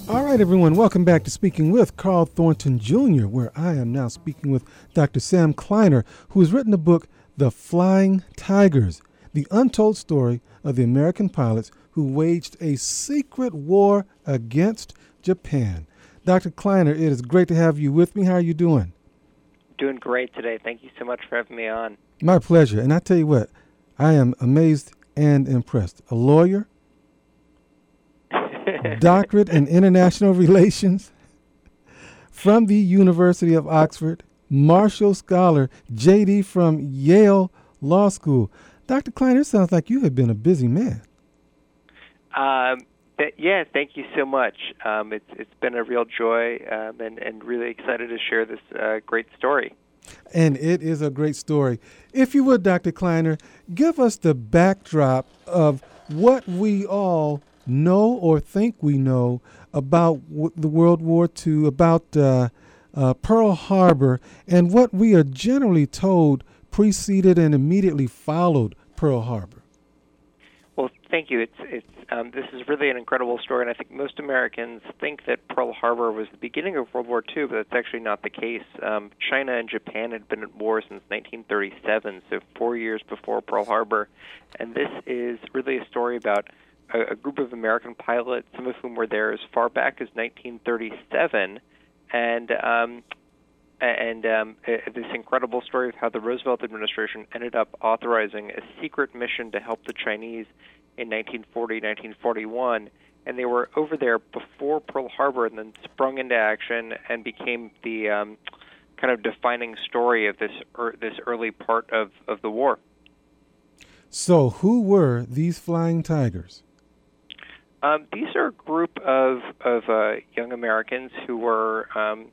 All right, everyone, welcome back to Speaking with Carl Thornton Jr., where I am now speaking with Dr. Sam Kleiner, who has written the book, The Flying Tigers, the untold story of the American pilots who waged a secret war against Japan. Dr. Kleiner, it is great to have you with me. How are you doing? Doing great today. Thank you so much for having me on. My pleasure. And I tell you what, I am amazed and impressed. A lawyer, doctorate in international relations from the University of Oxford, Marshall Scholar, JD from Yale Law School. Dr. Kleiner, it sounds like you have been a busy man. Yeah, thank you so much. It's been a real joy and really excited to share this great story. And it is a great story. If you would, Dr. Kleiner, give us the backdrop of what we all know or think we know about the World War II, about Pearl Harbor, and what we are generally told preceded and immediately followed Pearl Harbor. Well, thank you. This is really an incredible story, and I think most Americans think that Pearl Harbor was the beginning of World War II, but that's actually not the case. China and Japan had been at war since 1937, so 4 years before Pearl Harbor, and this is really a story about a group of American pilots, some of whom were there as far back as 1937, and this incredible story of how the Roosevelt administration ended up authorizing a secret mission to help the Chinese in 1940, 1941, and they were over there before Pearl Harbor and then sprung into action and became the kind of defining story of this early part of the war. So who were these Flying Tigers? These are a group of young Americans who were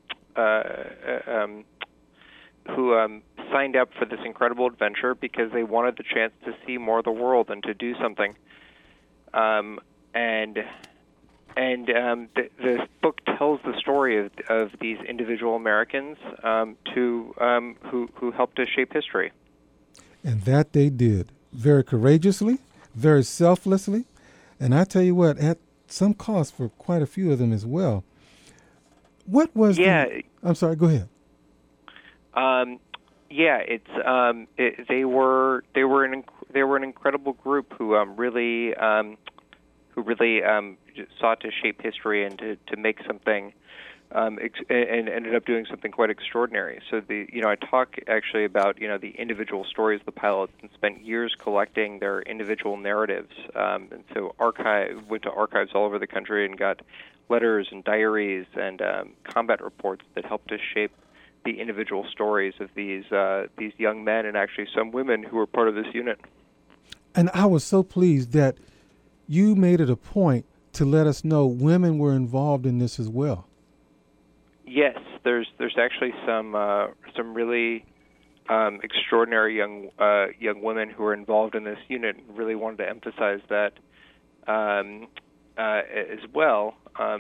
who signed up for this incredible adventure because they wanted the chance to see more of the world and to do something. The book tells the story of these individual Americans who helped to shape history. And that they did very courageously, very selflessly, and I tell you what, at some cost for quite a few of them as well. What was I'm sorry, go ahead. They were an incredible group who really sought to shape history and to make something and ended up doing something quite extraordinary. So I talk actually about the individual stories of the pilots and spent years collecting their individual narratives. And so went to archives all over the country and got letters and diaries and combat reports that helped to shape the individual stories of these young men and actually some women who were part of this unit. And I was so pleased that you made it a point to let us know women were involved in this as well. Yes, there's actually some really extraordinary young women who are involved in this unit, and really wanted to emphasize that as well,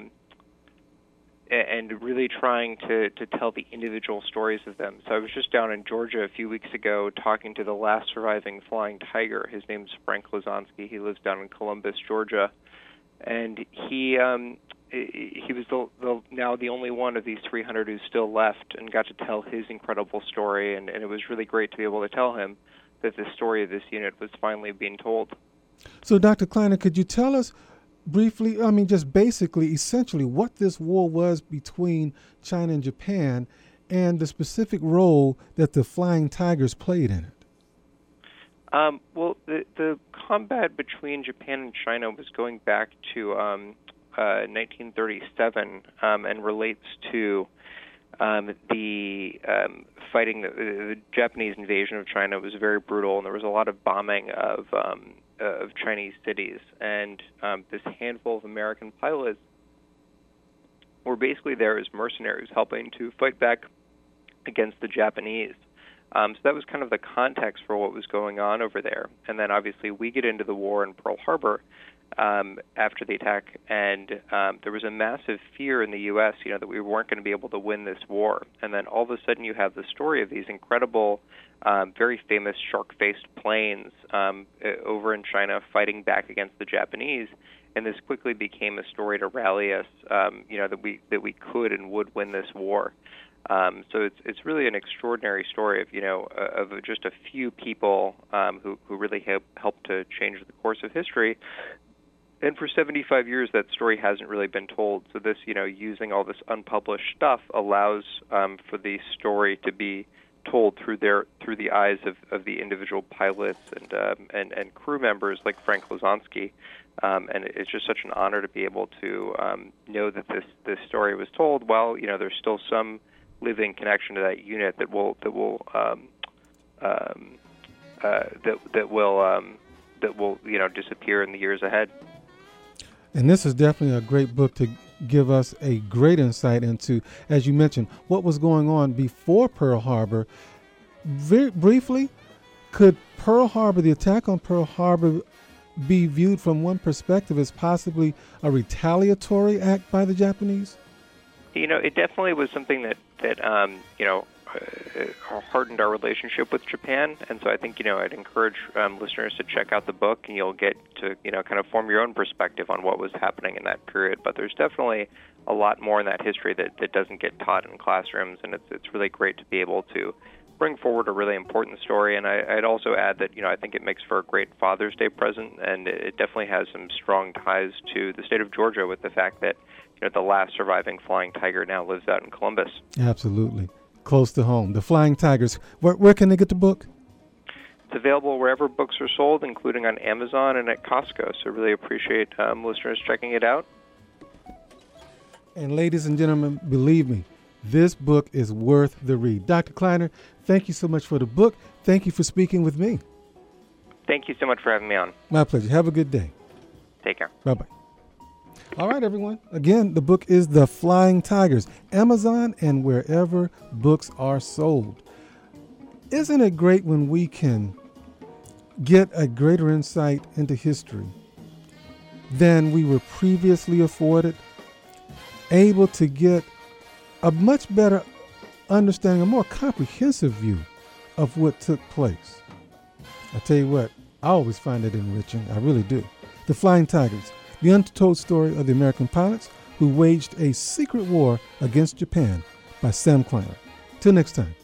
and really trying to tell the individual stories of them. So I was just down in Georgia a few weeks ago talking to the last surviving Flying Tiger. His name's Frank Lozanski. He lives down in Columbus, Georgia, and he was now the only one of these 300 who's still left, and got to tell his incredible story, and it was really great to be able to tell him that the story of this unit was finally being told. So, Dr. Kleiner, could you tell us briefly, just basically, essentially, what this war was between China and Japan and the specific role that the Flying Tigers played in it? Well, the combat between Japan and China was going back to 1937 and relates to the fighting. The Japanese invasion of China was very brutal, and there was a lot of bombing of Chinese cities. And this handful of American pilots were basically there as mercenaries, helping to fight back against the Japanese. So that was kind of the context for what was going on over there. And then obviously we get into the war in Pearl Harbor, after the attack, and there was a massive fear in the U.S., that we weren't going to be able to win this war. And then all of a sudden, you have the story of these incredible, very famous shark-faced planes over in China fighting back against the Japanese. And this quickly became a story to rally us, that we could and would win this war. So it's really an extraordinary story of just a few people who really helped to change the course of history. And for 75 years, that story hasn't really been told. So this, using all this unpublished stuff allows for the story to be told through the eyes of the individual pilots and crew members like Frank Lozansky. And it's just such an honor to be able to know that this story was told while there's still some living connection to that unit that will disappear in the years ahead. And this is definitely a great book to give us a great insight into, as you mentioned, what was going on before Pearl Harbor. Very briefly, could the attack on Pearl Harbor, be viewed from one perspective as possibly a retaliatory act by the Japanese? It definitely was something that hardened our relationship with Japan, and so I think I'd encourage listeners to check out the book, and you'll get to kind of form your own perspective on what was happening in that period. But there's definitely a lot more in that history that doesn't get taught in classrooms, and it's really great to be able to bring forward a really important story. And I'd also add that I think it makes for a great Father's Day present, and it definitely has some strong ties to the state of Georgia with the fact that the last surviving Flying Tiger now lives out in Columbus. Absolutely. Close to home. The Flying Tigers. Where can they get the book? It's available wherever books are sold, including on Amazon and at Costco. So really appreciate listeners checking it out. And ladies and gentlemen, believe me, this book is worth the read. Dr. Kleiner, thank you so much for the book. Thank you for speaking with me. Thank you so much for having me on. My pleasure. Have a good day. Take care. Bye-bye. All right, everyone. Again, the book is The Flying Tigers, Amazon and wherever books are sold. Isn't it great when we can get a greater insight into history than we were previously afforded, able to get a much better understanding, a more comprehensive view of what took place? I tell you what, I always find it enriching. I really do. The Flying Tigers, the untold story of the American pilots who waged a secret war against Japan, by Sam Kleiner. Till next time.